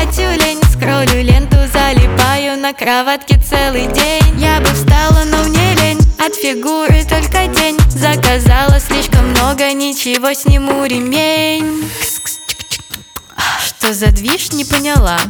тюлень, скроллю ленту, залипаю на кроватке целый день. Я бы встала, но мне лень, от фигуры только тень. Заказала слишком много, ничего, сниму ремень. Что за движ, не поняла.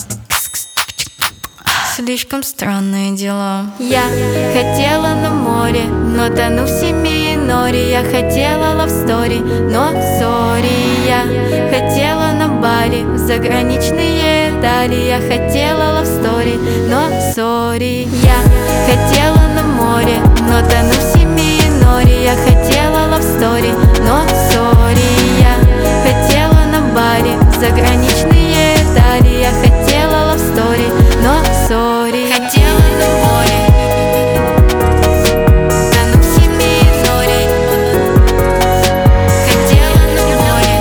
Слишком странные дела. Я хотела на море, но тону в семье норе. Я хотела лавстори, но сори. Я хотела на Бали, заграничные дали. Я хотела лавстори, но сори. Я хотела на море, но тону в семье норе. Я хотела лавстори, но сори. Я хотела на Бали, заграничные дали. Я хотела лавстори, но сори. Хотела на море, тону в семье норе. Хотела на море,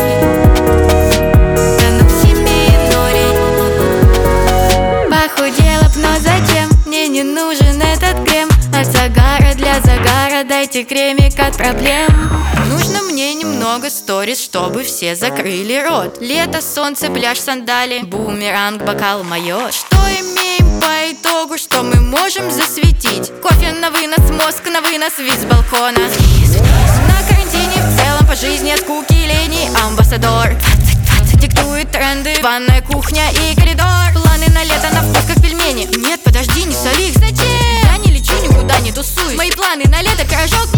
тону в семье норе. Похудела б, но зачем? Мне не нужен этот крем. От загара для загара дайте кремик от проблем. Нужно мне немного сторис, чтобы все закрыли рот. Лето, солнце, пляж, сандали, бумеранг, бокал, мое. Что имеем по итогу, что мы можем засветить? Кофе на вынос, мозг на вынос, вид с балкона. На карантине в целом по жизни от скуки и лени. Амбассадор диктует тренды, ванная, кухня и коридор. Планы на лето на вкус как пельмени. Нет, подожди, не соли их, зачем? Я не лечу, никуда не тусуюсь. Мои планы на лето, пирожок.